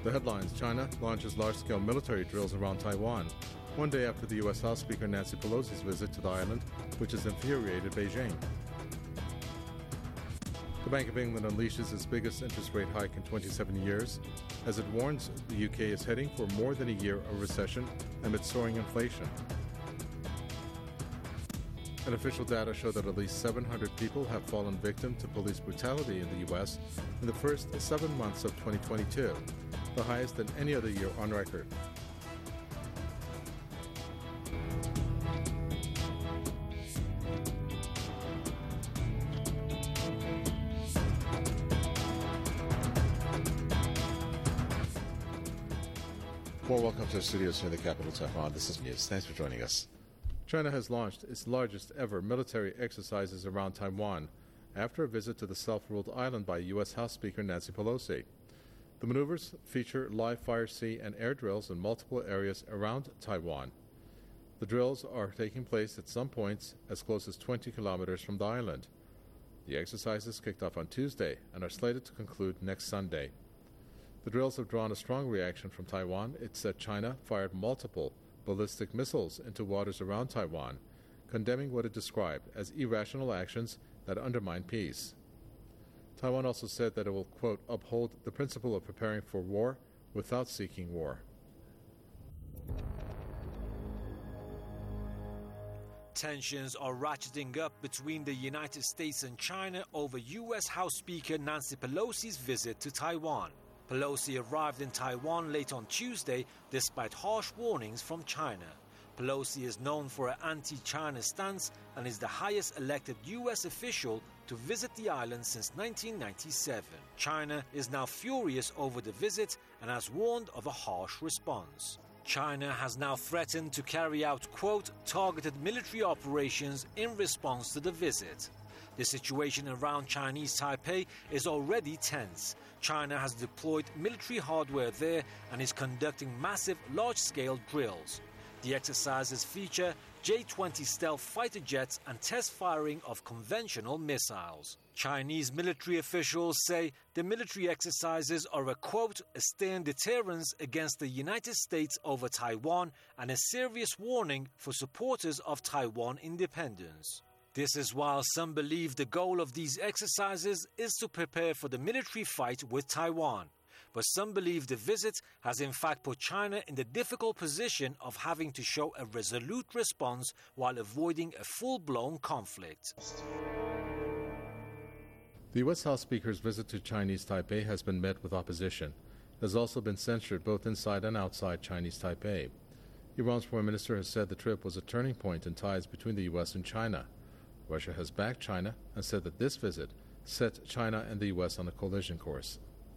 The headlines: China launches large-scale military drills around Taiwan, one day after the U.S. House Speaker Nancy Pelosi's visit to the island, which has infuriated Beijing. The Bank of England unleashes its biggest interest rate hike in 27 years, as it warns the UK is heading for more than a year of recession amid soaring inflation. And official data show that at least 700 people have fallen victim to police brutality in the U.S. in the first 7 months of 2022, the highest than any other year on record. Well, welcome to the studios here in the capital, Tehran. This is News. Thanks for joining us. China has launched its largest ever military exercises around Taiwan after a visit to the self-ruled island by U.S. House Speaker Nancy Pelosi. The maneuvers feature live fire, sea, and air drills in multiple areas around Taiwan. The drills are taking place at some points as close as 20 kilometers from the island. The exercises kicked off on Tuesday and are slated to conclude next Sunday. The drills have drawn a strong reaction from Taiwan. It said China fired multiple ballistic missiles into waters around Taiwan, condemning what it described as irrational actions that undermine peace. Taiwan also said that it will, quote, uphold the principle of preparing for war without seeking war. Tensions are ratcheting up between the United States and China over U.S. House Speaker Nancy Pelosi's visit to Taiwan. Pelosi arrived in Taiwan late on Tuesday despite harsh warnings from China. Pelosi is known for her anti-China stance and is the highest elected U.S. official to visit the island since 1997. China is now furious over the visit and has warned of a harsh response. China has now threatened to carry out, quote, targeted military operations in response to the visit. The situation around Chinese Taipei is already tense. China has deployed military hardware there and is conducting massive, large-scale drills. The exercises feature J-20 stealth fighter jets and test firing of conventional missiles. Chinese military officials say the military exercises are a, quote, a stern deterrence against the United States over Taiwan and a serious warning for supporters of Taiwan independence. This is while some believe the goal of these exercises is to prepare for the military fight with Taiwan. But some believe the visit has in fact put China in the difficult position of having to show a resolute response while avoiding a full-blown conflict. The U.S. House Speaker's visit to Chinese Taipei has been met with opposition. It has also been censored both inside and outside Chinese Taipei. Iran's foreign minister has said the trip was a turning point in ties between the U.S. and China. Russia has backed China and said that this visit set China and the U.S. on a collision course.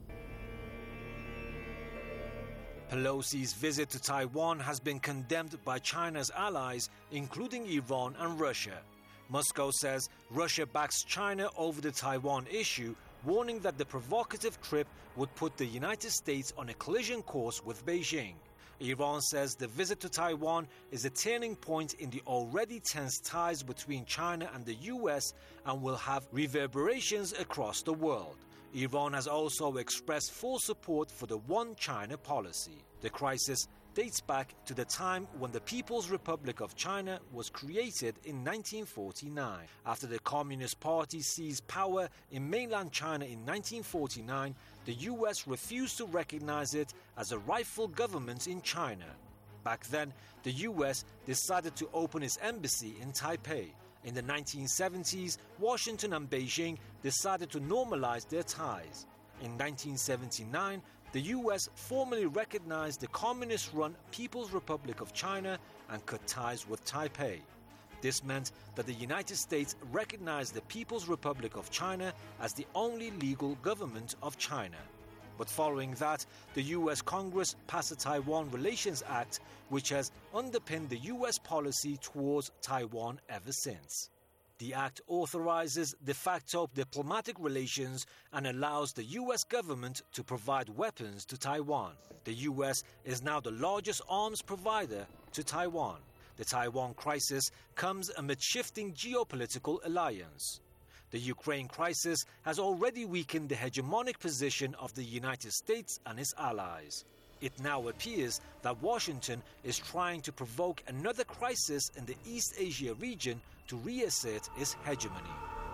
Pelosi's visit to Taiwan has been condemned by China's allies, including Iran and Russia. Moscow says Russia backs China over the Taiwan issue, warning that the provocative trip would put the United States on a collision course with Beijing. Iran says the visit to Taiwan is a turning point in the already tense ties between China and the U.S. and will have reverberations across the world. Iran has also expressed full support for the One China policy. The crisis dates back to the time when the People's Republic of China was created in 1949. After the Communist Party seized power in mainland China in 1949, the U.S. refused to recognize it as a rightful government in China. Back then, the U.S. decided to open its embassy in Taipei. In the 1970s, Washington and Beijing decided to normalize their ties. In 1979, the U.S. formally recognized the communist-run People's Republic of China and cut ties with Taipei. This meant that the United States recognized the People's Republic of China as the only legal government of China. But following that, the U.S. Congress passed the Taiwan Relations Act, which has underpinned the U.S. policy towards Taiwan ever since. The act authorizes de facto diplomatic relations and allows the U.S. government to provide weapons to Taiwan. The U.S. is now the largest arms provider to Taiwan. The Taiwan crisis comes amid shifting geopolitical alliance. the Ukraine crisis has already weakened the hegemonic position of the United States and its allies. It now appears that Washington is trying to provoke another crisis in the East Asia region to reassert its hegemony.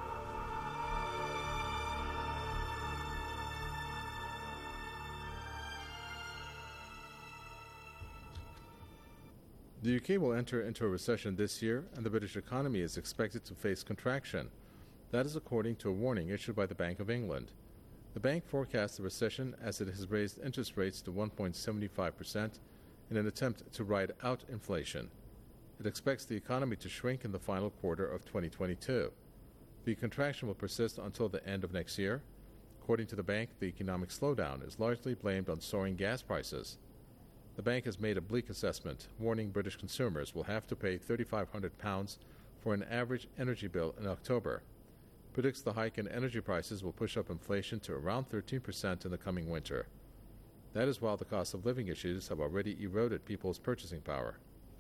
The UK will enter into a recession this year, and the British economy is expected to face contraction. That is according to a warning issued by the Bank of England. The bank forecasts a recession as it has raised interest rates to 1.75% in an attempt to ride out inflation. It expects the economy to shrink in the final quarter of 2022. The contraction will persist until the end of next year. According to the bank, the economic slowdown is largely blamed on soaring gas prices. The bank has made a bleak assessment, warning British consumers will have to pay £3,500 for an average energy bill in October. Predicts the hike in energy prices will push up inflation to around 13% in the coming winter. That is while the cost of living issues have already eroded people's purchasing power.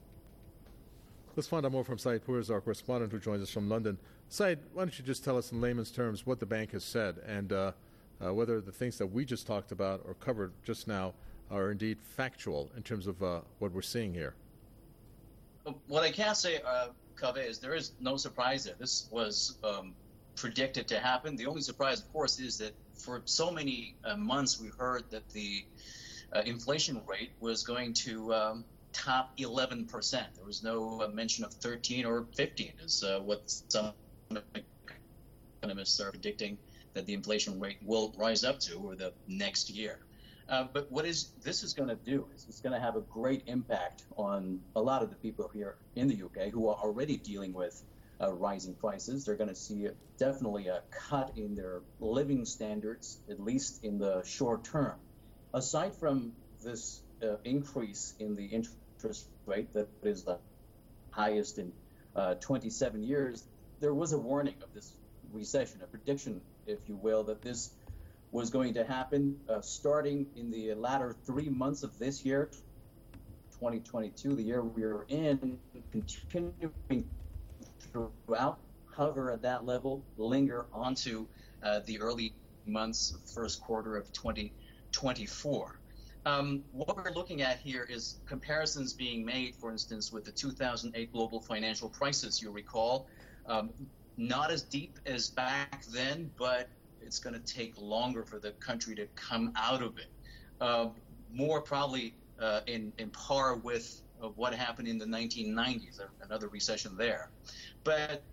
Let's find out more from Said Purs, our correspondent who joins us from London. Said, why don't you just tell us in layman's terms what the bank has said and whether the things that we just talked about or covered just now are indeed factual in terms of what we're seeing here. What I can say, Kaveh, is there is no surprise there. This was predicted to happen. The only surprise, of course, is that for so many months we heard that the inflation rate was going to top 11%. There was no mention of 13 or 15, is what some economists are predicting that the inflation rate will rise up to over the next year. But what this is going to do is it's going to have a great impact on a lot of the people here in the UK who are already dealing with rising prices. They're going to see definitely a cut in their living standards, at least in the short term. Aside from this increase in the interest rate that is the highest in 27 years, there was a warning of this recession, a prediction, if you will, that this was going to happen starting in the latter 3 months of this year, 2022, the year we're in, continuing throughout, hover at that level, linger onto the early months, first quarter of 2024. What we're looking at here is comparisons being made, for instance, with the 2008 global financial crisis, you recall. Not as deep as back then, but it's going to take longer for the country to come out of it. More probably in par with what happened in the 1990s, another recession there. But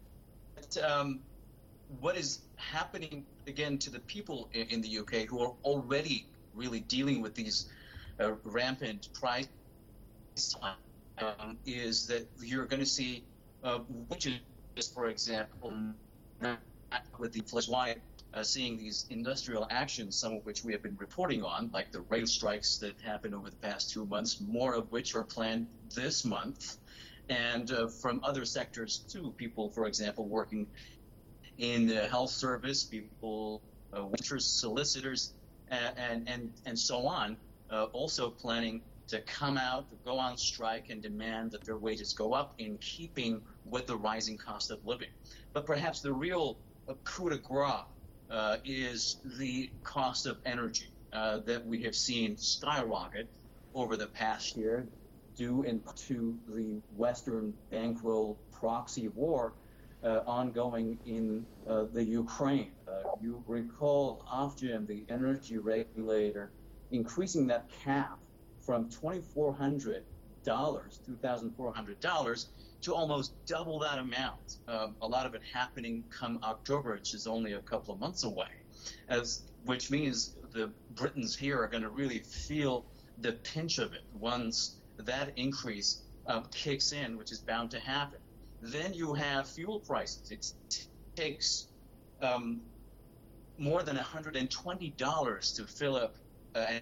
what is happening, again, to the people in the UK who are already really dealing with these rampant price is that you're going to see wages, for example, with the inflation, seeing these industrial actions, some of which we have been reporting on, like the rail strikes that happened over the past 2 months, more of which are planned this month, and from other sectors too. People, for example, working in the health service, people, waiters, solicitors, and so on, also planning to come out, to go on strike and demand that their wages go up in keeping with the rising cost of living. But perhaps the real coup de grace is the cost of energy that we have seen skyrocket over the past year due to the Western bankroll proxy war ongoing in the Ukraine. You recall Ofgem, the energy regulator, increasing that cap from $2,400 to almost double that amount. A lot of it happening come October, which is only a couple of months away, which means the Britons here are going to really feel the pinch of it once that increase kicks in, which is bound to happen. Then you have fuel prices. It takes more than $120 to fill up an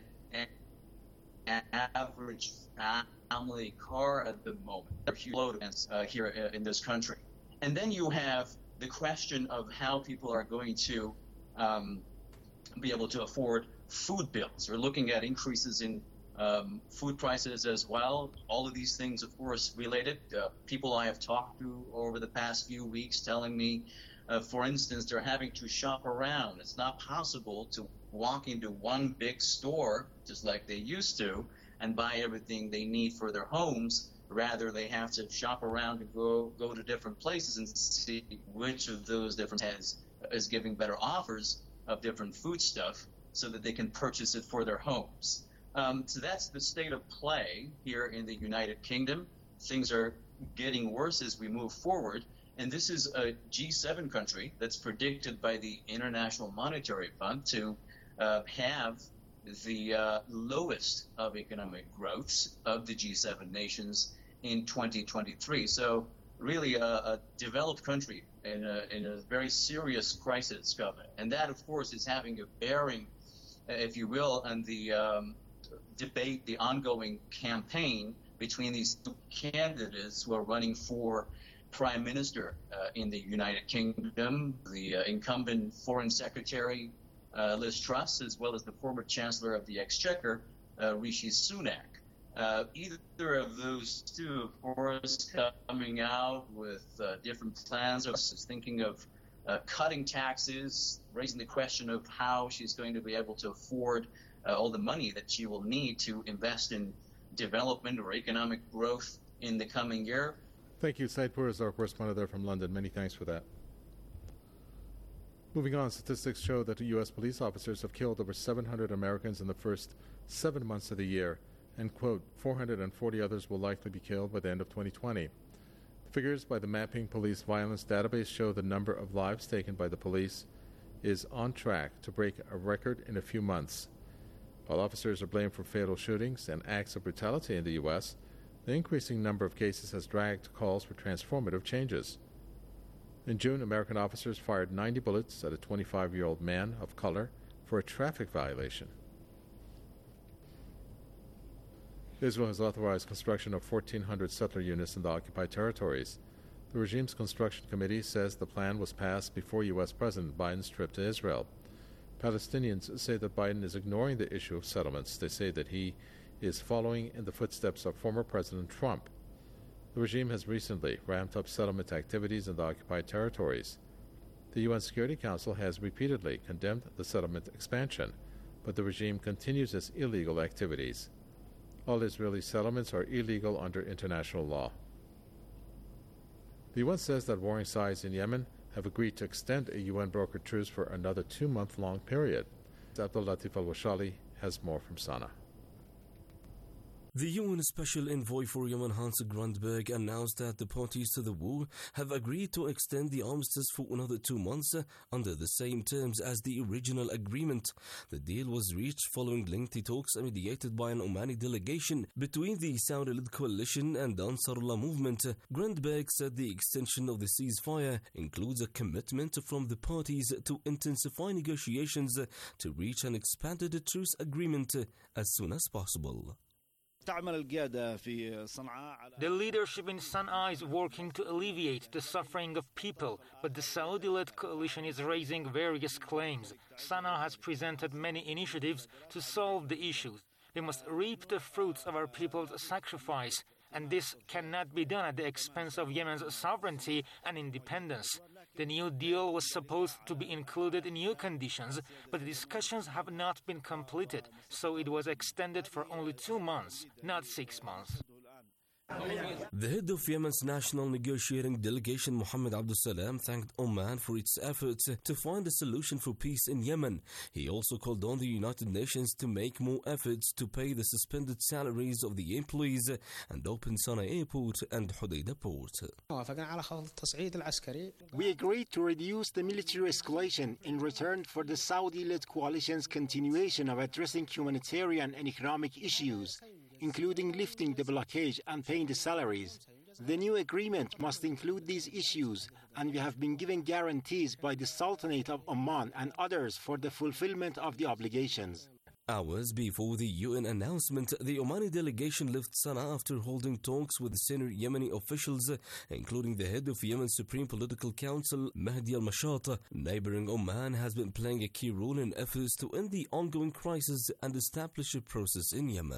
average family car at the moment. Huge load here in this country. And then you have the question of how people are going to be able to afford food bills. We're looking at increases in food prices as well. All of these things, of course, related. People I have talked to over the past few weeks telling me For instance, they're having to shop around. It's not possible to walk into one big store, just like they used to, and buy everything they need for their homes. Rather, they have to shop around and go to different places and see which of those different is giving better offers of different food stuff so that they can purchase it for their homes. So that's the state of play here in the United Kingdom. Things are getting worse as we move forward. And this is a G7 country that's predicted by the International Monetary Fund to have the lowest of economic growths of the G7 nations in 2023. So really a developed country in a very serious crisis, government. And that, of course, is having a bearing, if you will, on the debate, the ongoing campaign between these two candidates who are running for Prime Minister in the United Kingdom, the incumbent Foreign Secretary Liz Truss, as well as the former Chancellor of the Exchequer, Rishi Sunak. Either of those two, of course, coming out with different plans, or thinking of cutting taxes, raising the question of how she's going to be able to afford all the money that she will need to invest in development or economic growth in the coming year. Thank you. Saidpur is our correspondent there from London. Many thanks for that. Moving on, statistics show that U.S. police officers have killed over 700 Americans in the first 7 months of the year, and, quote, 440 others will likely be killed by the end of 2020. Figures by the Mapping Police Violence Database show the number of lives taken by the police is on track to break a record in a few months. While officers are blamed for fatal shootings and acts of brutality in the U.S., the increasing number of cases has dragged calls for transformative changes. In June, American officers fired 90 bullets at a 25-year-old man of color for a traffic violation. Israel has authorized construction of 1,400 settler units in the occupied territories. The regime's construction committee says the plan was passed before U.S. President Biden's trip to Israel. Palestinians say that Biden is ignoring the issue of settlements. They say that he is following in the footsteps of former President Trump. The regime has recently ramped up settlement activities in the occupied territories. The UN Security Council has repeatedly condemned the settlement expansion, but the regime continues its illegal activities. All Israeli settlements are illegal under international law. The UN says that warring sides in Yemen have agreed to extend a UN-brokered truce for another 2-month-long period. Abdul Latif Al-Washali has more from Sana'a. The UN Special Envoy for Yemen, Hans Grundberg, announced that the parties to the war have agreed to extend the armistice for another 2 months under the same terms as the original agreement. The deal was reached following lengthy talks mediated by an Omani delegation between the Saudi-led coalition and the Ansarullah movement. Grundberg said the extension of the ceasefire includes a commitment from the parties to intensify negotiations to reach an expanded truce agreement as soon as possible. The leadership in Sana'a is working to alleviate the suffering of people, but the Saudi-led coalition is raising various claims. Sana'a has presented many initiatives to solve the issues. We must reap the fruits of our people's sacrifice, and this cannot be done at the expense of Yemen's sovereignty and independence. The new deal was supposed to be included in new conditions, but the discussions have not been completed, so it was extended for only 2 months, not 6 months. The head of Yemen's national negotiating delegation, Mohammed Abdul Salam, thanked Oman for its efforts to find a solution for peace in Yemen. He also called on the United Nations to make more efforts to pay the suspended salaries of the employees and open Sana'a Airport and Hodeidah Port. We agreed to reduce the military escalation in return for the Saudi-led coalition's continuation of addressing humanitarian and economic issues, including lifting the blockade and paying the salaries. The new agreement must include these issues, and we have been given guarantees by the Sultanate of Oman and others for the fulfillment of the obligations. Hours before the UN announcement, the Omani delegation left Sana'a after holding talks with senior Yemeni officials, including the head of Yemen's Supreme Political Council, Mahdi al-Mashat. Neighboring Oman has been playing a key role in efforts to end the ongoing crisis and establish a process in Yemen.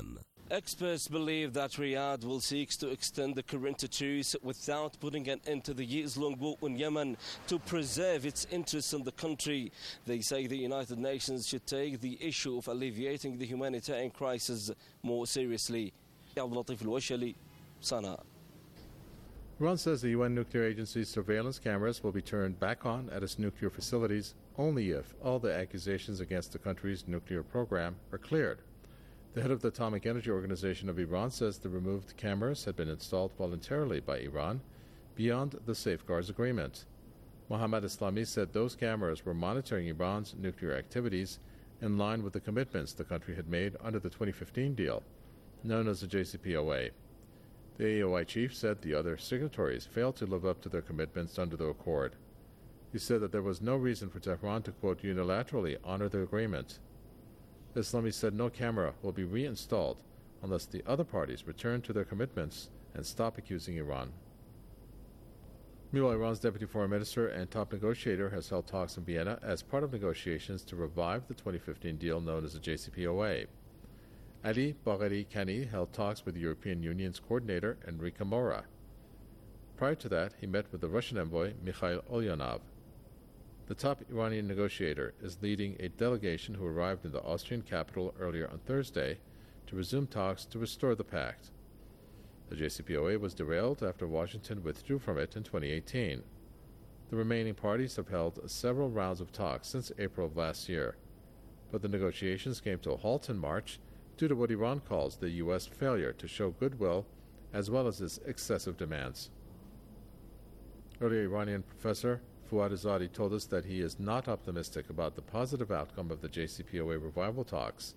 Experts believe that Riyadh will seek to extend the current truce without putting an end to the years-long war in Yemen to preserve its interests in the country. They say the United Nations should take the issue of alleviating the humanitarian crisis more seriously. Abdulatif Al-Washali, Sana'a. Iran says the UN Nuclear Agency's surveillance cameras will be turned back on at its nuclear facilities only if all the accusations against the country's nuclear program are cleared. The head of the Atomic Energy Organization of Iran says the removed cameras had been installed voluntarily by Iran beyond the safeguards agreement. Mohammad Islami said those cameras were monitoring Iran's nuclear activities in line with the commitments the country had made under the 2015 deal, known as the JCPOA. The AOI chief said the other signatories failed to live up to their commitments under the accord. He said that there was no reason for Tehran to, quote, unilaterally honor the agreement. Islami said no camera will be reinstalled unless the other parties return to their commitments and stop accusing Iran. Meanwhile, Iran's deputy foreign minister and top negotiator has held talks in Vienna as part of negotiations to revive the 2015 deal known as the JCPOA. Ali Bagheri Kani held talks with the European Union's coordinator Enrique Mora. Prior to that, he met with the Russian envoy Mikhail Ulyanov. The top Iranian negotiator is leading a delegation who arrived in the Austrian capital earlier on Thursday to resume talks to restore the pact. The JCPOA was derailed after Washington withdrew from it in 2018. The remaining parties have held several rounds of talks since April of last year, but the negotiations came to a halt in March due to what Iran calls the U.S. failure to show goodwill as well as its excessive demands. Earlier, Iranian professor Fuad Azadi told us that he is not optimistic about the positive outcome of the JCPOA revival talks.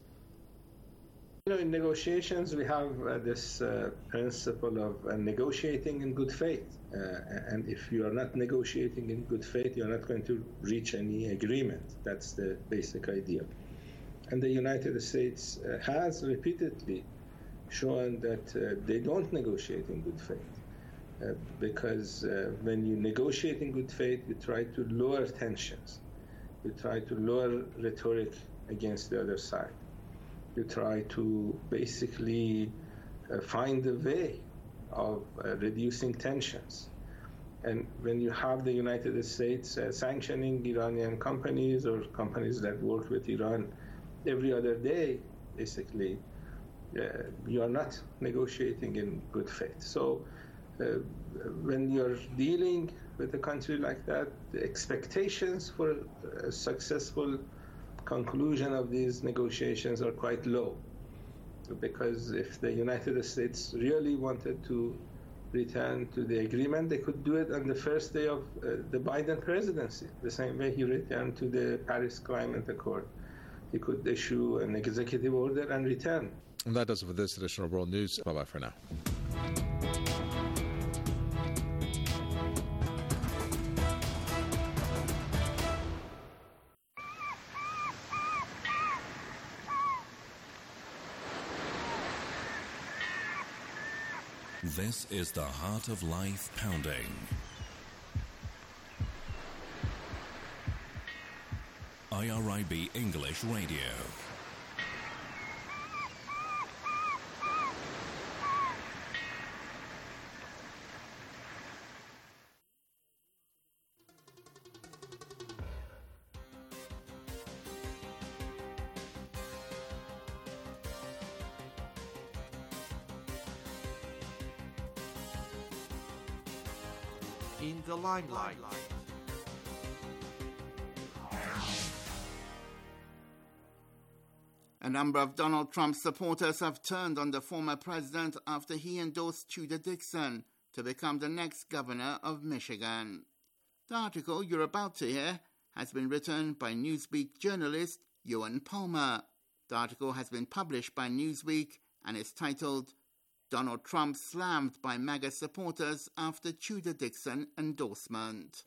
In negotiations, we have this principle of negotiating in good faith. And if you are not negotiating in good faith, you're not going to reach any agreement. That's the basic idea. And the United States has repeatedly shown that they don't negotiate in good faith. Because when you negotiate in good faith, you try to lower tensions. You try to lower rhetoric against the other side. You try to basically find a way of reducing tensions. And when you have the United States sanctioning Iranian companies or companies that work with Iran every other day, basically, you are not negotiating in good faith. So when you're dealing with a country like that, the expectations for a successful conclusion of these negotiations are quite low. Because if the United States really wanted to return to the agreement, they could do it on the first day of the Biden presidency, the same way he returned to the Paris Climate Accord. He could issue an executive order and return. And that does it for this edition of World News. Bye-bye for now. This is the Heart of Life Pounding. IRIB English Radio. In the limelight. A number of Donald Trump's supporters have turned on the former president after he endorsed Tudor Dixon to become the next governor of Michigan. The article you're about to hear has been written by Newsweek journalist Ewan Palmer. The article has been published by Newsweek and is titled Donald Trump slammed by MAGA supporters after Tudor Dixon endorsement.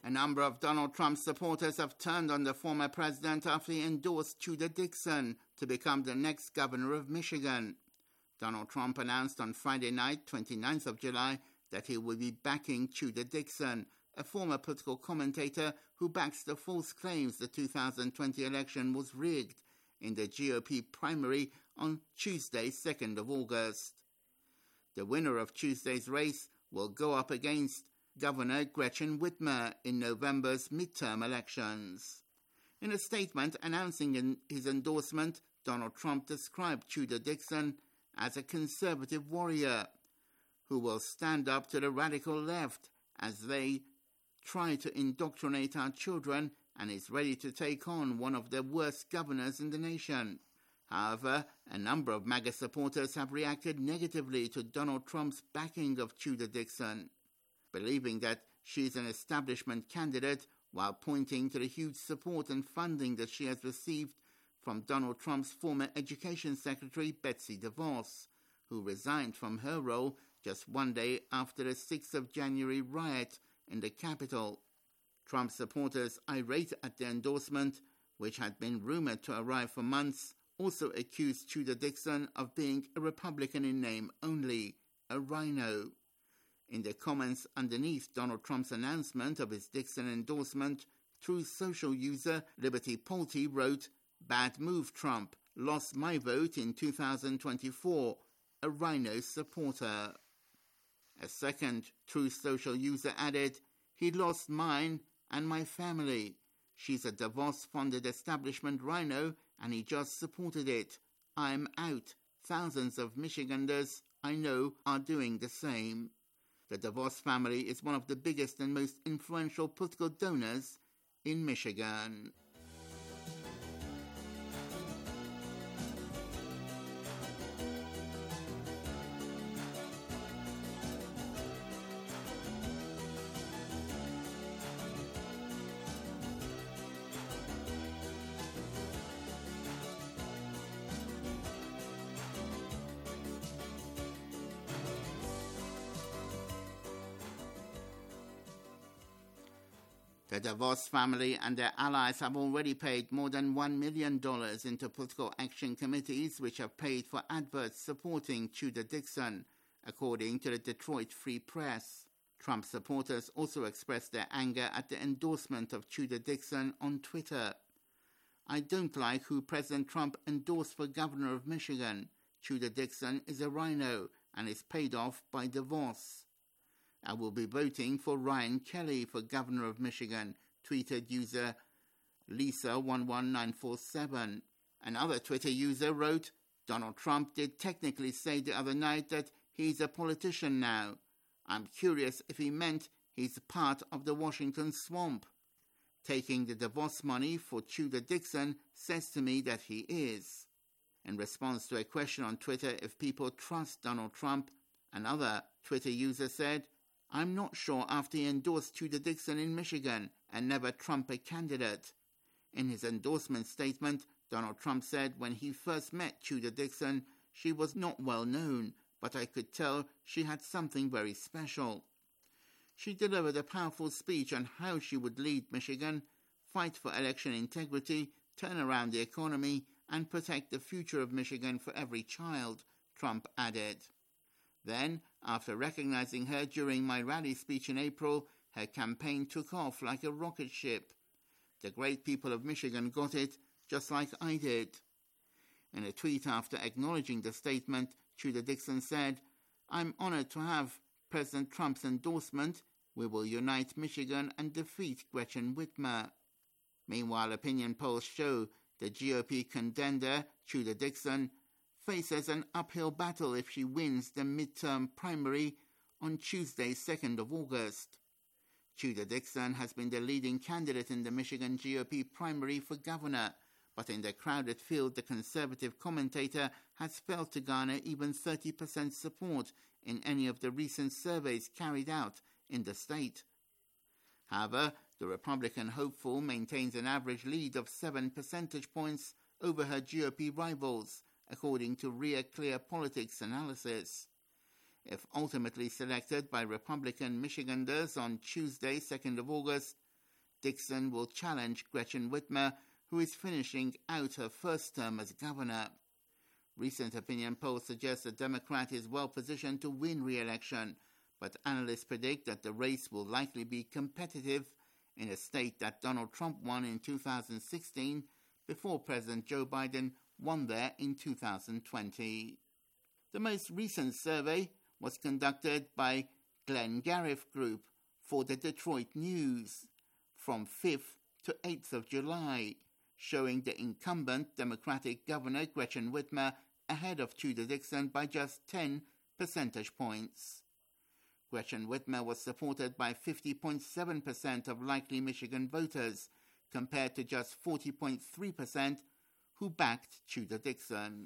A number of Donald Trump supporters have turned on the former president after he endorsed Tudor Dixon to become the next governor of Michigan. Donald Trump announced on Friday night, 29th of July, that he will be backing Tudor Dixon, a former political commentator who backs the false claims the 2020 election was rigged in the GOP primary on Tuesday, 2nd of August. The winner of Tuesday's race will go up against Governor Gretchen Whitmer in November's midterm elections. In a statement announcing his endorsement, Donald Trump described Tudor Dixon as a conservative warrior who will stand up to the radical left as they try to indoctrinate our children and is ready to take on one of the worst governors in the nation. However, a number of MAGA supporters have reacted negatively to Donald Trump's backing of Tudor Dixon, believing that she is an establishment candidate while pointing to the huge support and funding that she has received from Donald Trump's former Education Secretary Betsy DeVos, who resigned from her role just one day after the 6th of January riot in the Capitol. Trump supporters, irate at the endorsement, which had been rumored to arrive for months, also accused Tudor Dixon of being a Republican in name only, a rhino. In the comments underneath Donald Trump's announcement of his Dixon endorsement, Truth Social user Liberty Pulte wrote, "Bad move, Trump. Lost my vote in 2024. A rhino supporter." A second Truth Social user added, "He lost mine and my family. She's a DeVos-funded establishment rhino and he just supported it. I'm out. Thousands of Michiganders I know are doing the same." The DeVos family is one of the biggest and most influential political donors in Michigan. The DeVos family and their allies have already paid more than $1 million into political action committees which have paid for adverts supporting Tudor Dixon, according to the Detroit Free Press. Trump supporters also expressed their anger at the endorsement of Tudor Dixon on Twitter. "I don't like who President Trump endorsed for governor of Michigan. Tudor Dixon is a rhino and is paid off by DeVos. I will be voting for Ryan Kelly for governor of Michigan," tweeted user Lisa11947. Another Twitter user wrote, "Donald Trump did technically say the other night that he's a politician now. I'm curious if he meant he's part of the Washington swamp. Taking the DeVos money for Tudor Dixon says to me that he is." In response to a question on Twitter if people trust Donald Trump, another Twitter user said, "I'm not sure after he endorsed Tudor Dixon in Michigan and never Trump a candidate." In his endorsement statement, Donald Trump said when he first met Tudor Dixon, she was not well known, but I could tell she had something very special. She delivered a powerful speech on how she would lead Michigan, fight for election integrity, turn around the economy, and protect the future of Michigan for every child, Trump added. Then, after recognizing her during my rally speech in April, her campaign took off like a rocket ship. "The great people of Michigan got it, just like I did." In a tweet after acknowledging the statement, Tudor Dixon said, "I'm honored to have President Trump's endorsement. We will unite Michigan and defeat Gretchen Whitmer." Meanwhile, opinion polls show the GOP contender, Tudor Dixon, faces an uphill battle if she wins the midterm primary on Tuesday, 2nd of August. Tudor Dixon has been the leading candidate in the Michigan GOP primary for governor, but in the crowded field, the conservative commentator has failed to garner even 30% support in any of the recent surveys carried out in the state. However, the Republican hopeful maintains an average lead of 7 percentage points over her GOP rivals, according to Rear Clear Politics analysis. If ultimately selected by Republican Michiganders on Tuesday, 2nd of August, Dixon will challenge Gretchen Whitmer, who is finishing out her first term as governor. Recent opinion polls suggest the Democrat is well positioned to win re-election, but analysts predict that the race will likely be competitive in a state that Donald Trump won in 2016 before President Joe Biden won there in 2020. The most recent survey was conducted by Glengarriff Group for the Detroit News from 5th to 8th of July, showing the incumbent Democratic Governor Gretchen Whitmer ahead of Tudor Dixon by just 10 percentage points. Gretchen Whitmer was supported by 50.7% of likely Michigan voters, compared to just 40.3% who backed Tudor Dixon.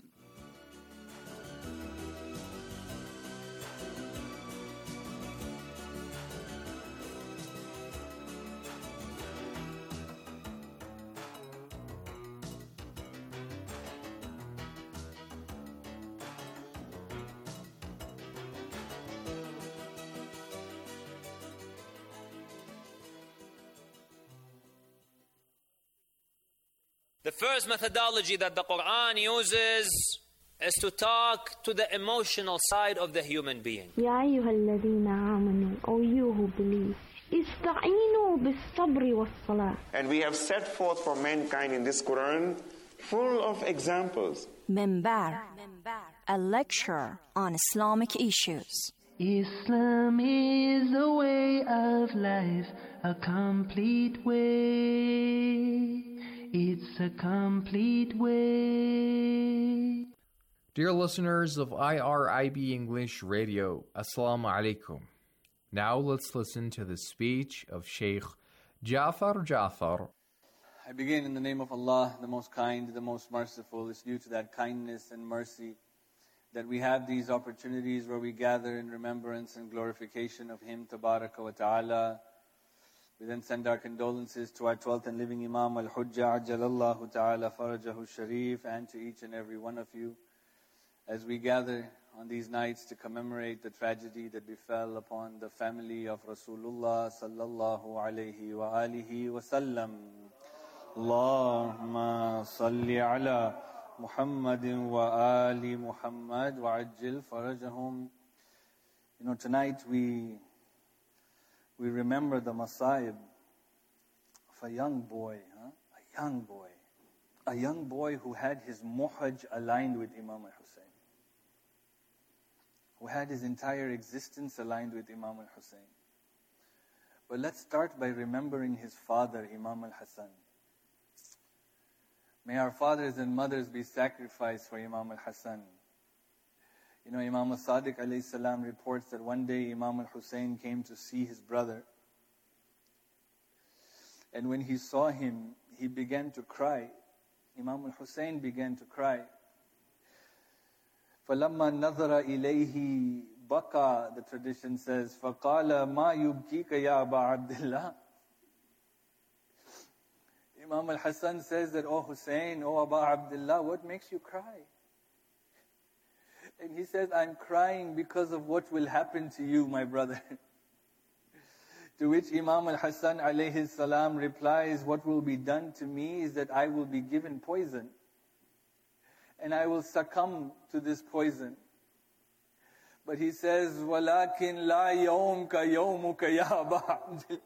The first methodology that the Quran uses is to talk to the emotional side of the human being. يا أيها الذين آمنوا, O you who believe, استعينوا بالصبر والصلاة. And we have set forth for mankind in this Quran full of examples. Minbar, a lecture on Islamic issues. Islam is a way of life, a complete way. It's a complete way. Dear listeners of IRIB English Radio, Assalamu alaikum. Now let's listen to the speech of Sheikh Ja'far Ja'far. I begin in the name of Allah, the most kind, the most merciful. It's due to that kindness and mercy that we have these opportunities where we gather in remembrance and glorification of Him, Tabaraka wa Ta'ala. We then send our condolences to our 12th and living Imam Al-Hujjah, Ajjalallahu Ta'ala Farajahu Sharif, and to each and every one of you as we gather on these nights to commemorate the tragedy that befell upon the family of Rasulullah Sallallahu Alaihi Wa Alihi Wa Sallam. Allahumma salli ala Muhammadin wa ali Muhammad wa ajjil farajahum. You know, tonight we remember the masa'ib of a young boy, a young boy who had his muhaj aligned with Imam al-Hussein, who had his entire existence aligned with Imam al-Hussein. But let's start by remembering his father, Imam al-Hassan. May our fathers and mothers be sacrificed for Imam al-Hassan. You know, Imam al-Sadiq alayhi salam reports that one day Imam al-Hussein came to see his brother. And when he saw him, he began to cry. Imam al-Hussein began to cry. فَلَمَّا نَظَرَ إِلَيْهِ بَكَى, the tradition says, فَقَالَ مَا يُبْكِيكَ يَا أَبَا عَبْدِ اللَّهِ. Imam al-Hassan says that, "Oh Hussein, oh Aba Abdullah, what makes you cry?" And he says, "I'm crying because of what will happen to you, my brother." To which Imam al-Hassan alayhi salam replies, "What will be done to me is that I will be given poison. And I will succumb to this poison." But he says, وَلَكِنْ لَا يَوْمْ كَيَوْمُكَ يَا أَبَا عَبْدِ.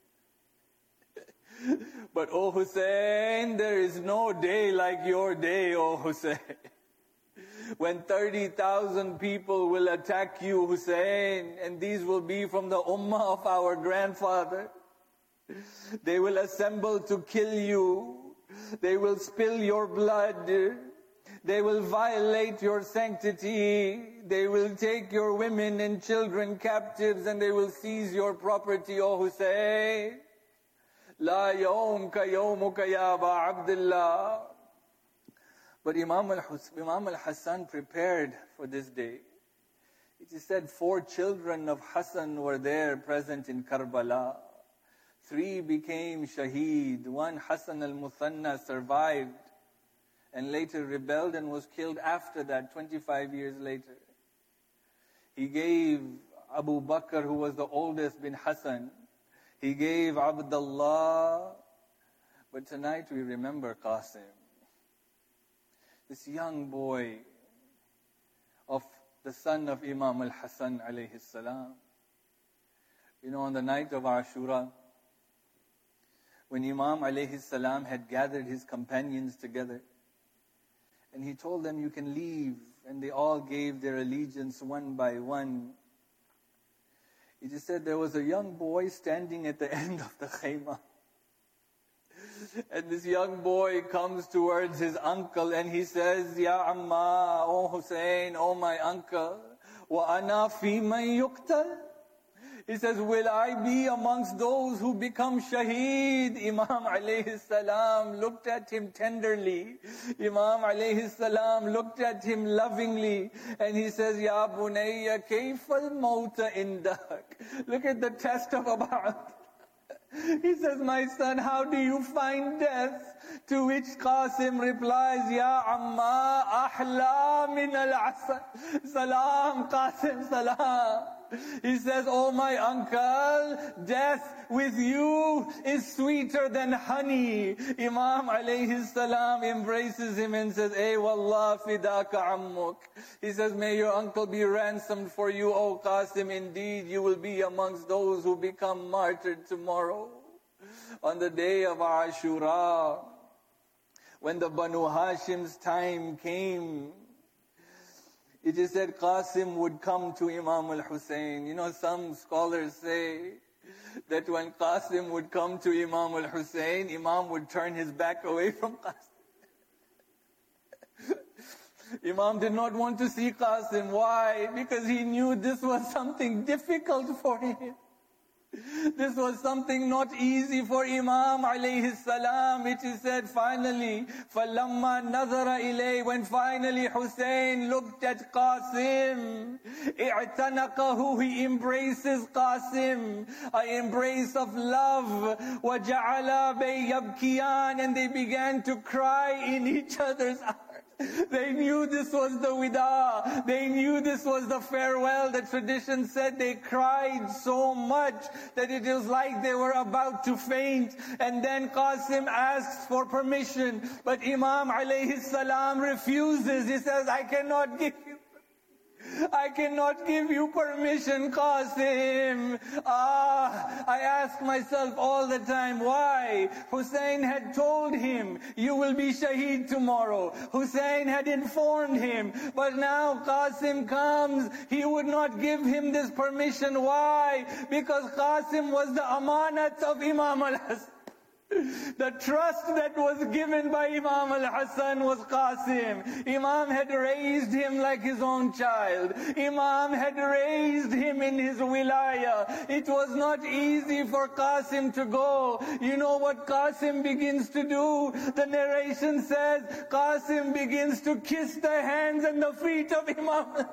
But, O Hussein, there is no day like your day, O Hussein. When 30,000 people will attack you, Hussein, and these will be from the ummah of our grandfather. They will assemble to kill you. They will spill your blood. They will violate your sanctity. They will take your women and children captives, and they will seize your property, O Hussein. La yawm ka yawmuka ya Aba Abdullah. But Imam al-Hassan prepared for this day. It is said 4 children of Hassan were there present in Karbala. 3 became shaheed. 1, Hassan al-Muthanna, survived and later rebelled and was killed after that, 25 years later. He gave Abu Bakr, who was the oldest, bin Hassan, He gave Abdullah. But tonight we remember Qasim, this young boy of the son of Imam al-Hasan alayhi salam. You know, on the night of Ashura, when Imam alayhi salam had gathered his companions together, and he told them, you can leave, and they all gave their allegiance one by one. He just said there was a young boy standing at the end of the khayma. And this young boy comes towards his uncle and he says, Ya Amma, O Hussein, O my uncle, wa ana fi man yuqtal. He says, will I be amongst those who become shaheed? Imam alayhi salam looked at him tenderly. Imam alayhi salam looked at him lovingly. And he says, Ya bunayya, kayfa al-mawta indak. Look at the test of Abad. He says, my son, how do you find death? To which Qasim replies, Ya Amma, ahla min al-asal. Salam, Qasim, salam. He says, oh my uncle, death with you is sweeter than honey. Imam alayhi salam embraces him and says, Ay wallah fidaka ammuk. He says, may your uncle be ransomed for you, O Qasim. Indeed, you will be amongst those who become martyred tomorrow. On the day of Ashura, when the Banu Hashim's time came, it is said Qasim would come to Imam al-Hussein. You know, some scholars say that when Qasim would come to Imam al-Hussein, Imam would turn his back away from Qasim. Imam did not want to see Qasim. Why? Because he knew this was something difficult for him. This was something not easy for Imam alayhi salam. It is said finally, فَلَمَّا نَظَرَ إِلَيْهِ, when finally Hussein looked at Qasim, اِعْتَنَقَهُ, he embraces Qasim, an embrace of love. وَجَعَلَا بَيْيَبْكِيَانِ, and they began to cry in each other's arms. They knew this was the wida. They knew this was the farewell. The tradition said they cried so much that it was like they were about to faint. And then Qasim asks for permission, but Imam alayhi salam refuses. He says, I cannot give you permission, Qasim. I ask myself all the time, why? Hussein had told him, you will be shaheed tomorrow. Hussein had informed him. But now Qasim comes, he would not give him this permission. Why? Because Qasim was the amanat of Imam al-Hasan. The trust that was given by Imam al-Hasan was Qasim. Imam had raised him like his own child. Imam had raised him in his wilayah. It was not easy for Qasim to go. You know what Qasim begins to do? The narration says Qasim begins to kiss the hands and the feet of Imam.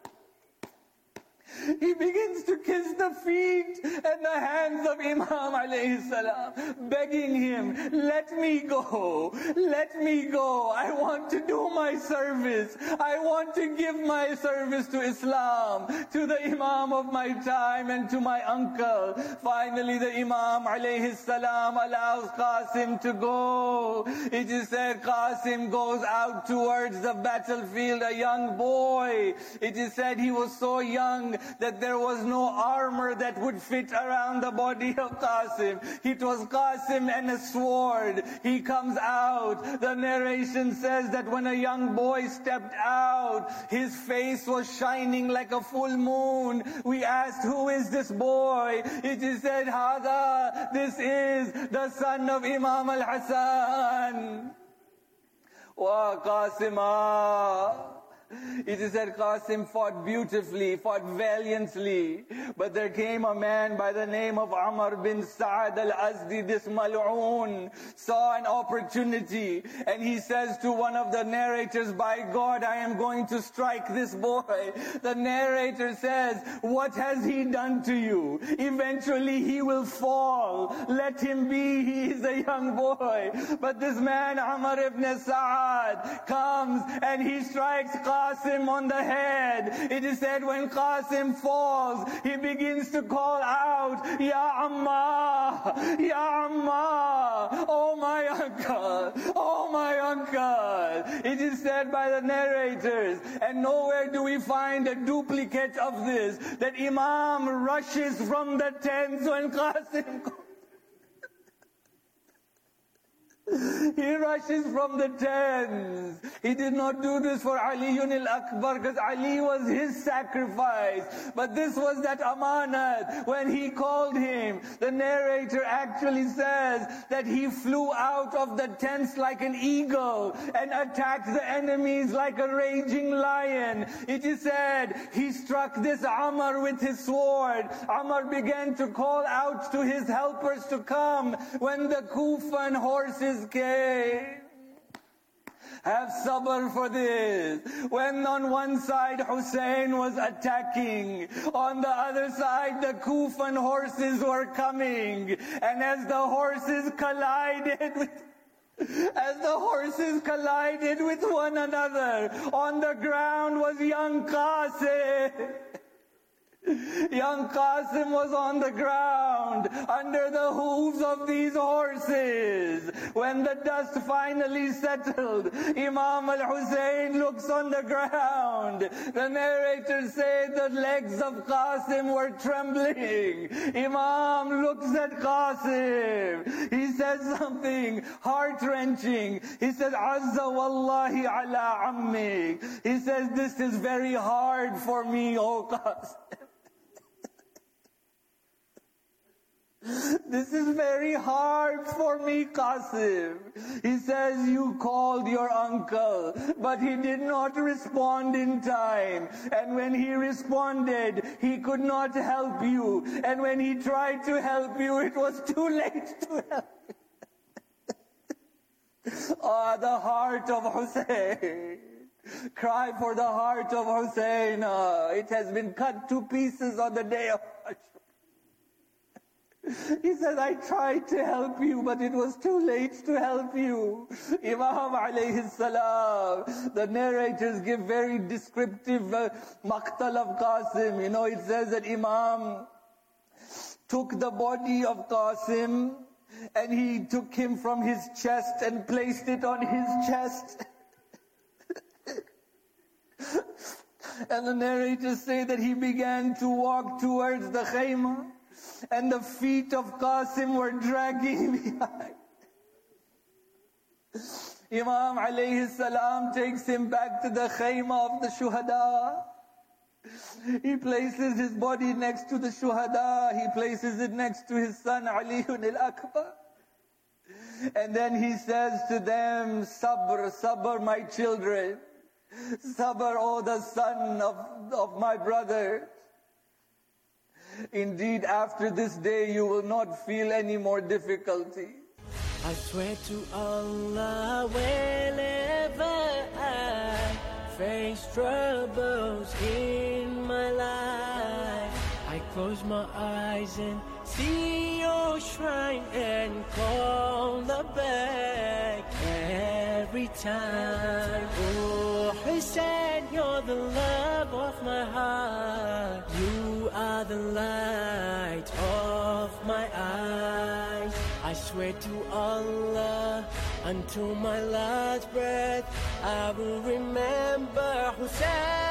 He begins to kiss the feet and the hands of Imam alayhi salam, begging him, let me go, let me go. I want to do my service. I want to give my service to Islam, to the Imam of my time and to my uncle. Finally, the Imam alayhi salam allows Qasim to go. It is said Qasim goes out towards the battlefield, a young boy. It is said he was so young that there was no armor that would fit around the body of Qasim. It was Qasim and a sword. He comes out. The narration says that when a young boy stepped out, his face was shining like a full moon. We asked, who is this boy? It is said, Hada, this is the son of Imam al-Hasan. Wa Qasima. It is said Qasim fought beautifully, fought valiantly. But there came a man by the name of Amr bin Sa'ad al-Azdi, this mal'oon, saw an opportunity. And he says to one of the narrators, by God, I am going to strike this boy. The narrator says, what has he done to you? Eventually he will fall. Let him be, he is a young boy. But this man, Amr ibn Sa'ad, comes and he strikes Qasim Qasim on the head. It is said when Qasim falls, he begins to call out, Ya Amma, Ya Amma, oh my uncle, oh my uncle. It is said by the narrators, and nowhere do we find a duplicate of this, that Imam rushes from the tents when Qasim calls. He rushes from the tents. He did not do this for Ali al-Akbar because Ali was his sacrifice. But this was that amanat. When he called him, the narrator actually says that he flew out of the tents like an eagle and attacked the enemies like a raging lion. It is said he struck this Amr with his sword. Amr began to call out to his helpers to come when the Kufan horses came. Have sabr for this. When on one side Hussein was attacking, on the other side the Kufan horses were coming. And as the horses collided with one another, on the ground was young Qasim. Young Qasim was on the ground under the hooves of these horses. When the dust finally settled, Imam al-Hussein looks on the ground. The narrators say the legs of Qasim were trembling. Imam looks at Qasim. He says something heart-wrenching. He says, Azza wallahi ala ammik. He says, this is very hard for me, O Qasim. This is very hard for me, Qasim. He says, you called your uncle, but he did not respond in time. And when he responded, he could not help you. And when he tried to help you, it was too late to help you. Oh, the heart of Hussein. Cry for the heart of Hussein. It has been cut to pieces on the day of Ashura. He said, I tried to help you, but it was too late to help you. Imam alayhi salam, the narrators give very descriptive maqtal of Qasim. You know, it says that Imam took the body of Qasim and he took him from his chest and placed it on his chest. And the narrators say that he began to walk towards the Khaymah. And the feet of Qasim were dragging behind. Imam alayhi salam takes him back to the Khaymah of the Shuhada. He places his body next to the Shuhada. He places it next to his son Ali al-Akbar. And then he says to them, Sabr, Sabr, my children. Sabr, O the son of my brother. Indeed, after this day, you will not feel any more difficulty. I swear to Allah, whenever I face troubles in my life, I close my eyes and see your shrine and call the back every time. Oh, Hussein, you're the love of my heart. You are the light of my eyes. I swear to Allah, until my last breath, I will remember Hussein.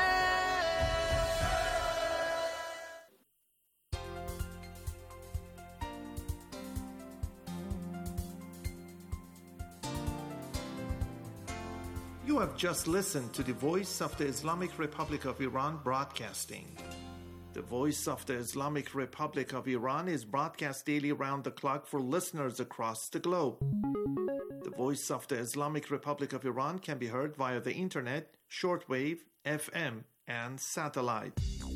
You have just listened to the Voice of the Islamic Republic of Iran broadcasting. The Voice of the Islamic Republic of Iran is broadcast daily round the clock for listeners across the globe. The Voice of the Islamic Republic of Iran can be heard via the internet, shortwave, FM, and satellite.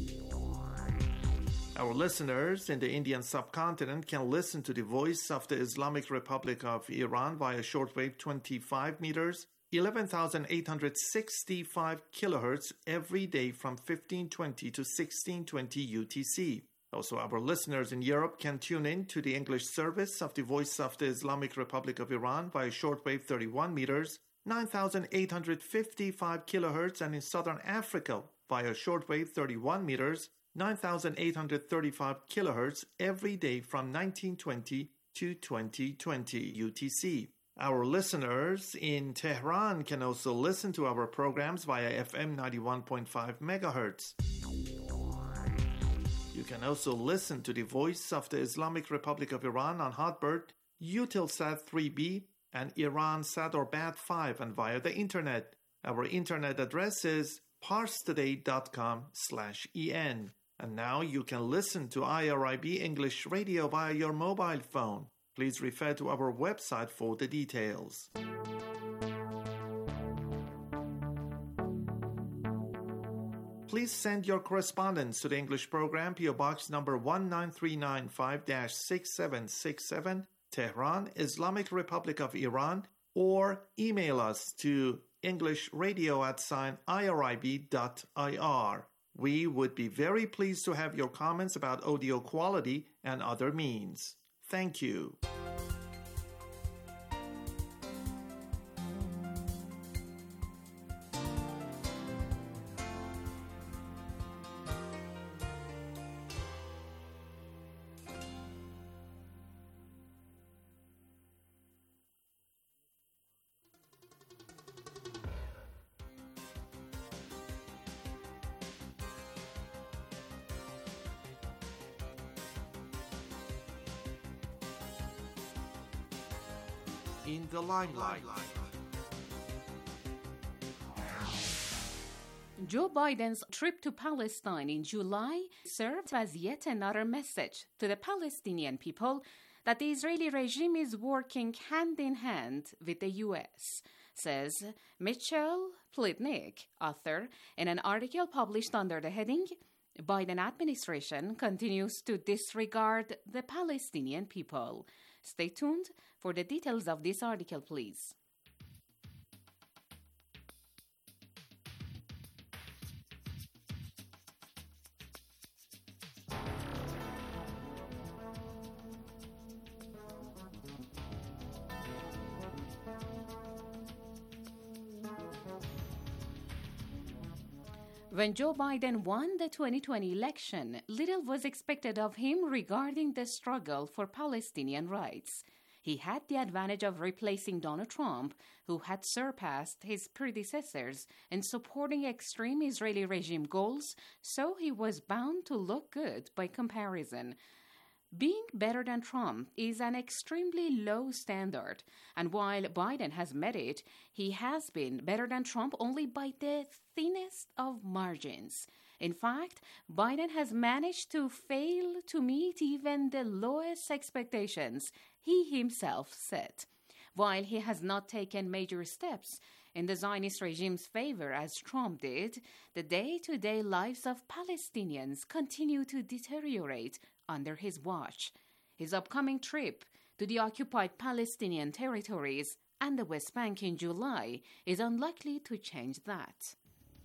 Our listeners in the Indian subcontinent can listen to the Voice of the Islamic Republic of Iran via shortwave 25 meters, 11,865 kilohertz every day from 1520 to 1620 UTC. Also, our listeners in Europe can tune in to the English service of the Voice of the Islamic Republic of Iran via shortwave 31 meters, 9,855 kHz, and in southern Africa via shortwave 31 meters, 9,835 kHz every day from 1920 to 2020 UTC. Our listeners in Tehran can also listen to our programs via FM 91.5 MHz. You can also listen to the Voice of the Islamic Republic of Iran on Hotbird, Eutelsat 3B, and Iran Satellite 5, and via the internet. Our internet address is parstoday.com/en. And now you can listen to IRIB English Radio via your mobile phone. Please refer to our website for the details. Please send your correspondence to the English program, PO Box number 19395-6767, Tehran, Islamic Republic of Iran, or email us to englishradio@irib.ir. We would be very pleased to have your comments about audio quality and other means. Thank you. In the limelight. Joe Biden's trip to Palestine in July served as yet another message to the Palestinian people that the Israeli regime is working hand in hand with the U.S., says Mitchell Plitnick, author, in an article published under the heading, Biden administration continues to disregard the Palestinian people. Stay tuned for the details of this article, please. When Joe Biden won the 2020 election, little was expected of him regarding the struggle for Palestinian rights. He had the advantage of replacing Donald Trump, who had surpassed his predecessors in supporting extreme Israeli regime goals, so he was bound to look good by comparison. Being better than Trump is an extremely low standard, and while Biden has met it, he has been better than Trump only by the thinnest of margins. In fact, Biden has managed to fail to meet even the lowest expectations he himself set. While he has not taken major steps in the Zionist regime's favor as Trump did, the day-to-day lives of Palestinians continue to deteriorate under his watch. His upcoming trip to the occupied Palestinian territories and the West Bank in July is unlikely to change that.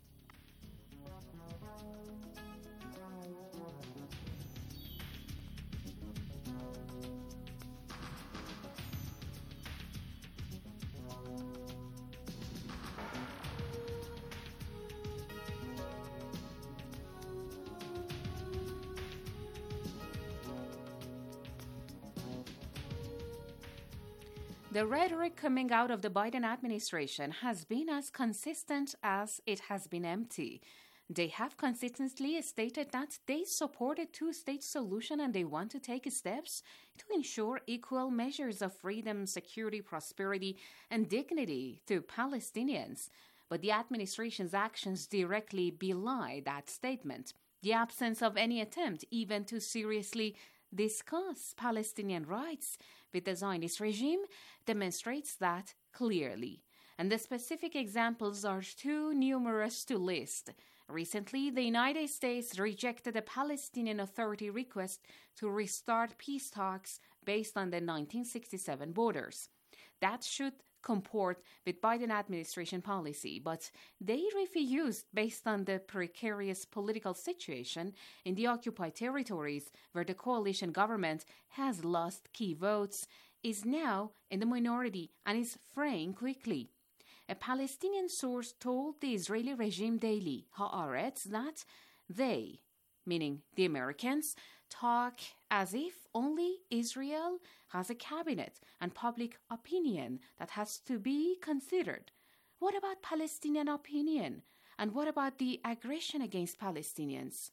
The rhetoric coming out of the Biden administration has been as consistent as it has been empty. They have consistently stated that they support a two-state solution and they want to take steps to ensure equal measures of freedom, security, prosperity, and dignity to Palestinians. But the administration's actions directly belie that statement. The absence of any attempt even to seriously discuss Palestinian rights with the Zionist regime demonstrates that clearly. And the specific examples are too numerous to list. Recently, the United States rejected a Palestinian Authority request to restart peace talks based on the 1967 borders. That should comport with Biden administration policy, but they refused based on the precarious political situation in the occupied territories where the coalition government has lost key votes, is now in the minority, and is fraying quickly. a Palestinian source told the Israeli regime daily, Haaretz, that they, meaning the Americans, talk as if only Israel has a cabinet and public opinion that has to be considered. What about Palestinian opinion? And what about the aggression against Palestinians?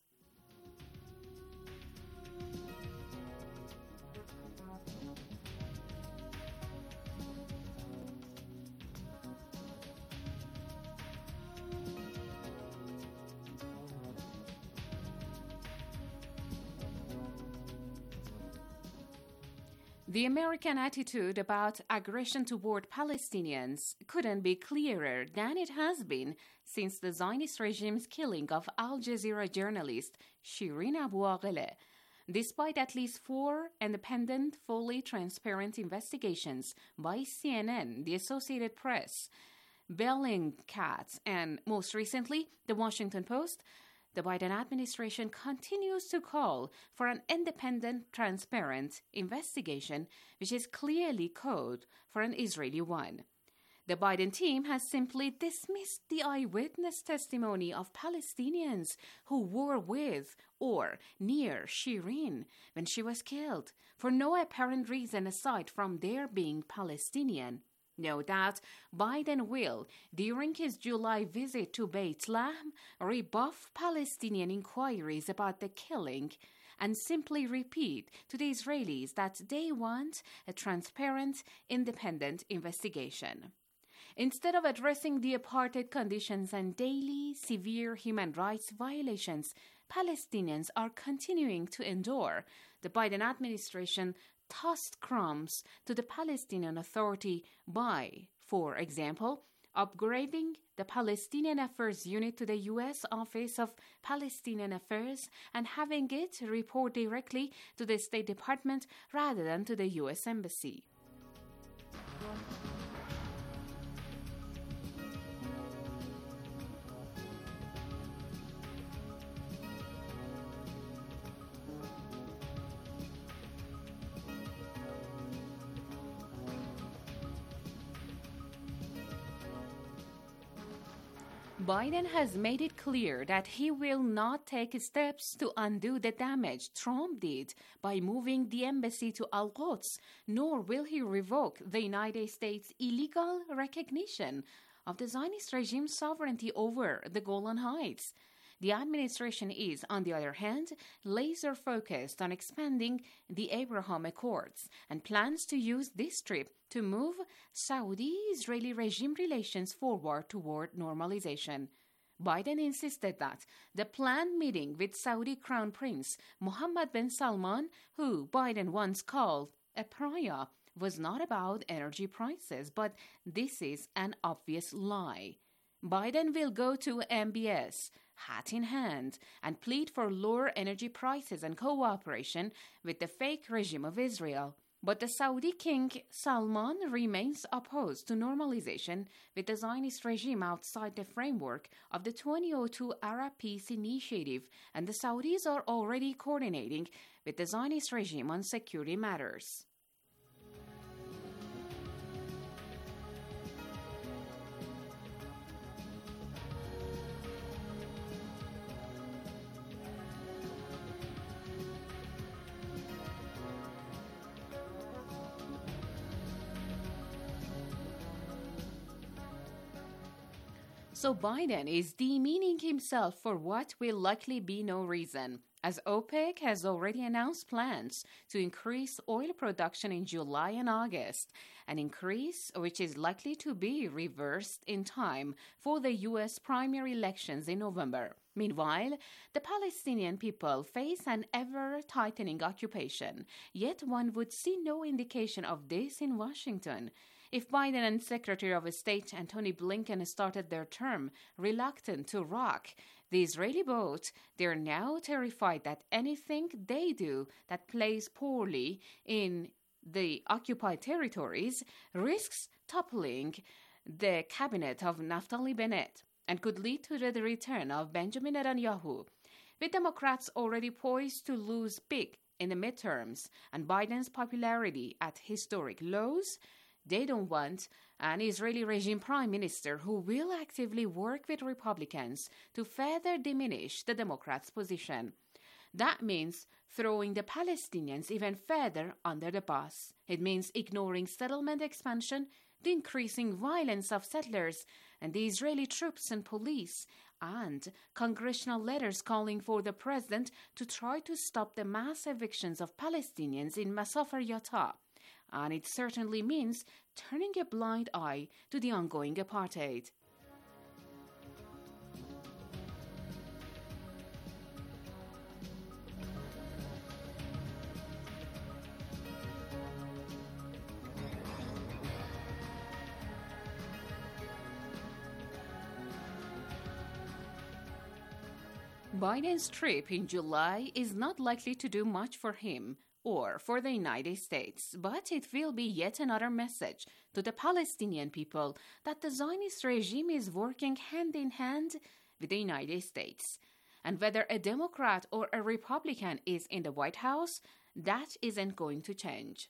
The American attitude about aggression toward Palestinians couldn't be clearer than it has been since the Zionist regime's killing of Al Jazeera journalist Shireen Abu Akleh. Despite at least 4 independent, fully transparent investigations by CNN, the Associated Press, Bellingcat, and most recently, The Washington Post, the Biden administration continues to call for an independent, transparent investigation, which is clearly code for an Israeli one. The Biden team has simply dismissed the eyewitness testimony of Palestinians who were with or near Shireen when she was killed, for no apparent reason aside from their being Palestinian. No doubt Biden will, during his July visit to Beit Lahm, rebuff Palestinian inquiries about the killing and simply repeat to the Israelis that they want a transparent, independent investigation. Instead of addressing the apartheid conditions and daily severe human rights violations Palestinians are continuing to endure, the Biden administration tossed crumbs to the Palestinian Authority by, for example, upgrading the Palestinian Affairs Unit to the U.S. Office of Palestinian Affairs and having it report directly to the State Department rather than to the U.S. Embassy. Biden has made it clear that he will not take steps to undo the damage Trump did by moving the embassy to Al-Quds, nor will he revoke the United States' illegal recognition of the Zionist regime's sovereignty over the Golan Heights. The administration is, on the other hand, laser-focused on expanding the Abraham Accords and plans to use this trip to move Saudi-Israeli regime relations forward toward normalization. Biden insisted that the planned meeting with Saudi Crown Prince Mohammed bin Salman, who Biden once called a pariah, was not about energy prices, but this is an obvious lie. Biden will go to MBS, hat in hand, and plead for lower energy prices and cooperation with the fake regime of Israel. But the Saudi king Salman remains opposed to normalization with the Zionist regime outside the framework of the 2002 Arab Peace Initiative, and the Saudis are already coordinating with the Zionist regime on security matters. So Biden is demeaning himself for what will likely be no reason, as OPEC has already announced plans to increase oil production in July and August, an increase which is likely to be reversed in time for the U.S. primary elections in November. Meanwhile, the Palestinian people face an ever-tightening occupation, yet one would see no indication of this in Washington. If Biden and Secretary of State Antony Blinken started their term reluctant to rock the Israeli boat, they're now terrified that anything they do that plays poorly in the occupied territories risks toppling the cabinet of Naftali Bennett and could lead to the return of Benjamin Netanyahu. With Democrats already poised to lose big in the midterms and Biden's popularity at historic lows, They don't want an Israeli regime prime minister who will actively work with Republicans to further diminish the Democrats' position. That means throwing the Palestinians even further under the bus. It means ignoring settlement expansion, the increasing violence of settlers, and the Israeli troops and police, and congressional letters calling for the president to try to stop the mass evictions of Palestinians in Masafer Yatta. And it certainly means turning a blind eye to the ongoing apartheid. Biden's trip in July is not likely to do much for him or for the United States, but it will be yet another message to the Palestinian people that the Zionist regime is working hand in hand with the United States. And whether a Democrat or a Republican is in the White House, that isn't going to change.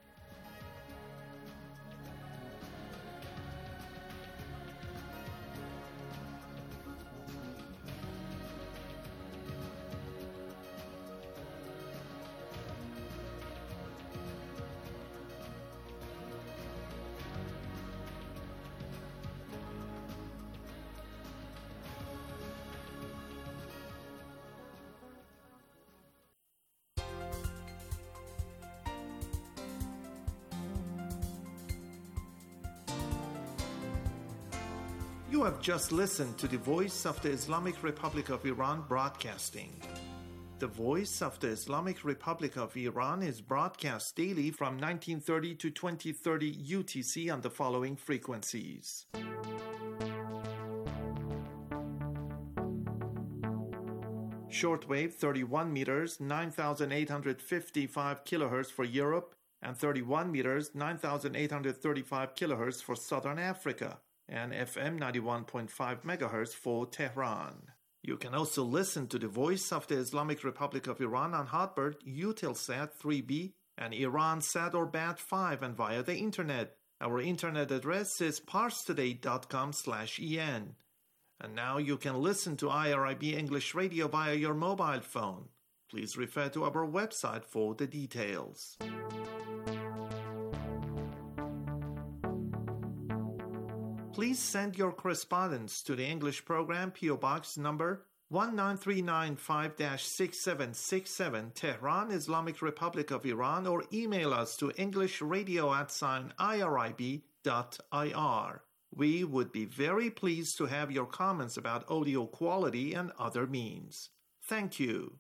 You have just listened to the Voice of the Islamic Republic of Iran broadcasting. The Voice of the Islamic Republic of Iran is broadcast daily from 1930 to 2030 UTC on the following frequencies. Shortwave 31 meters, 9,855 kilohertz for Europe, and 31 meters, 9,835 kilohertz for Southern Africa, and FM 91.5 MHz for Tehran. You can also listen to the Voice of the Islamic Republic of Iran on Hotbird, Eutelsat 3B, and Iransat or Bat5, and via the Internet. Our Internet address is parstoday.com/en. And now you can listen to IRIB English Radio via your mobile phone. Please refer to our website for the details. Please send your correspondence to the English program, PO Box number 19395-6767, Tehran, Islamic Republic of Iran, or email us to englishradio@irib.ir. We would be very pleased to have your comments about audio quality and other means. Thank you.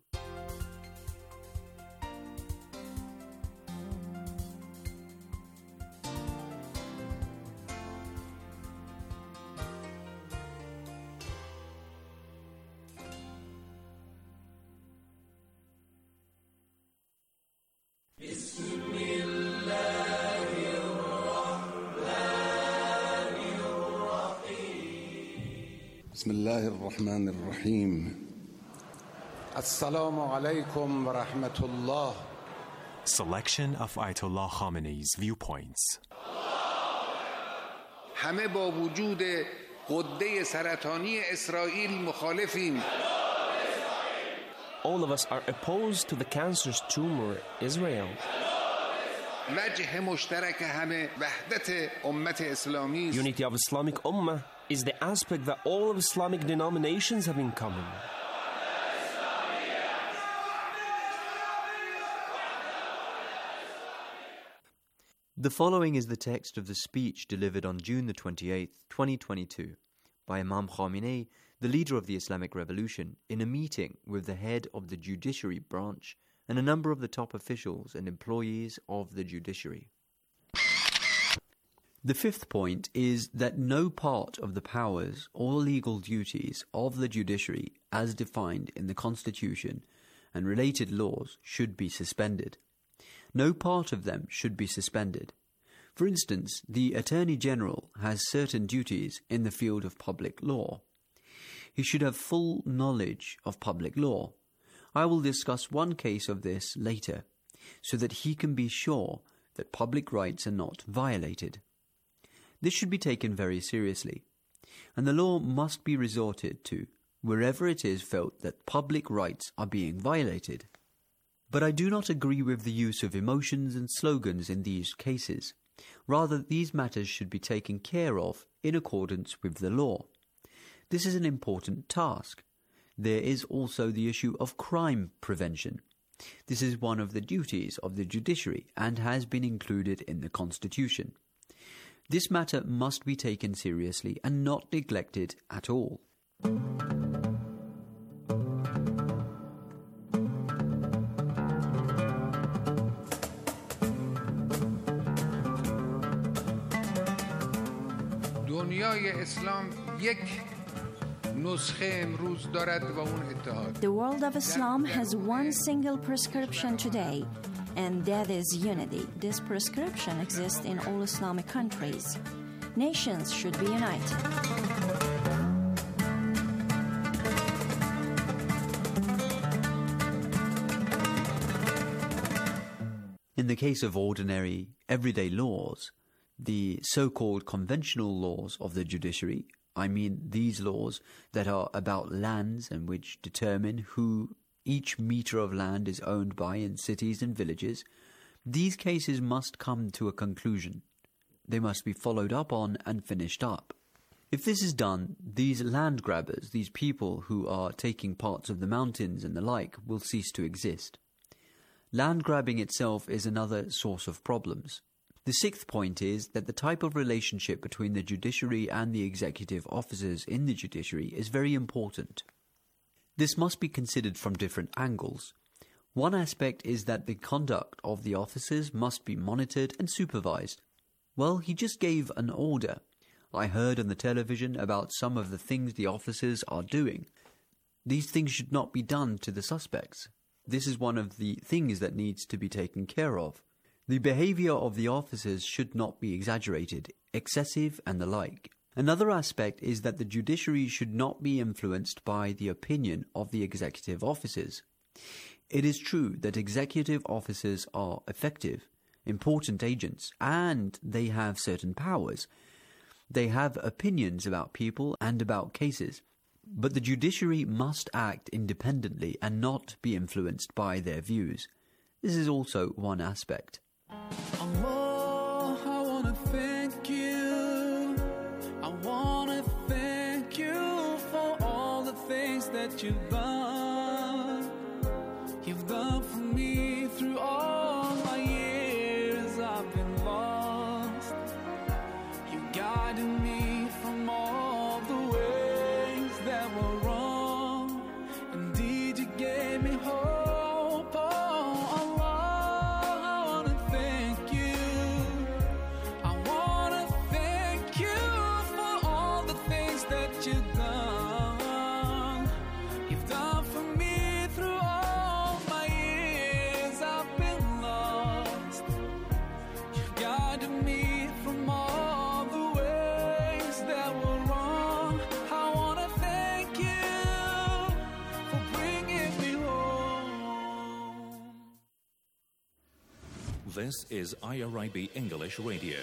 بسم الله الرحمن الرحيم السلام عليكم ورحمة الله. Selection of Ayatollah Khamenei's viewpoints. همه با وجود غده سرطانی اسرائیل مخالفیم. All of us are opposed to the cancerous tumor Israel. وجه مشترک همه وحدت امت اسلامی. Unity of Islamic Ummah is the aspect that all of Islamic denominations have in common. The following is the text of the speech delivered on June the 28th, 2022, by Imam Khamenei, the leader of the Islamic Revolution, in a meeting with the head of the judiciary branch and a number of the top officials and employees of the judiciary. The fifth point is that no part of the powers or legal duties of the judiciary as defined in the Constitution and related laws should be suspended. No part of them should be suspended. For instance, the Attorney General has certain duties in the field of public law. He should have full knowledge of public law. I will discuss one case of this later, so that he can be sure that public rights are not violated. This should be taken very seriously, and the law must be resorted to wherever it is felt that public rights are being violated. But I do not agree with the use of emotions and slogans in these cases. Rather, these matters should be taken care of in accordance with the law. This is an important task. There is also the issue of crime prevention. This is one of the duties of the judiciary and has been included in the Constitution. This matter must be taken seriously and not neglected at all. دنیای اسلام یک نسخه امروز دارد و اون اتحاد. The world of Islam has one single prescription today, and that is unity. This prescription exists in all Islamic countries. Nations should be united. In the case of ordinary, everyday laws, the so-called conventional laws of the judiciary, I mean these laws that are about lands and which determine who each metre of land is owned by in cities and villages, these cases must come to a conclusion. They must be followed up on and finished up. If this is done, these land grabbers, these people who are taking parts of the mountains and the like, will cease to exist. Land grabbing itself is another source of problems. The sixth point is that the type of relationship between the judiciary and the executive officers in the judiciary is very important. This must be considered from different angles. One aspect is that the conduct of the officers must be monitored and supervised. Well, he just gave an order. I heard on the television about some of the things the officers are doing. These things should not be done to the suspects. This is one of the things that needs to be taken care of. The behavior of the officers should not be exaggerated, excessive, and the like. Another aspect is that the judiciary should not be influenced by the opinion of the executive officers. It is true that executive officers are effective, important agents, and they have certain powers. They have opinions about people and about cases. But the judiciary must act independently and not be influenced by their views. This is also one aspect. Allah, I wanna thank you. I wanna thank you for all the things that you've done. You've done for me through all my years I've been lost. You guided me from all the ways that were wrong. Indeed, you gave me hope. This is IRIB English Radio.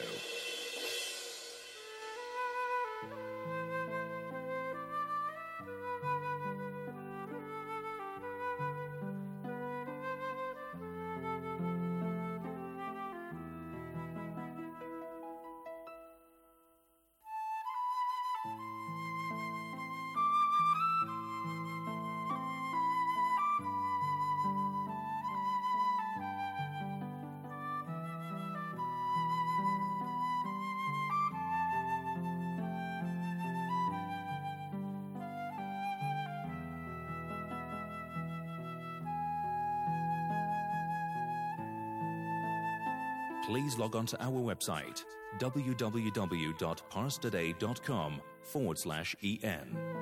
Please log on to our website www.parstoday.com/en.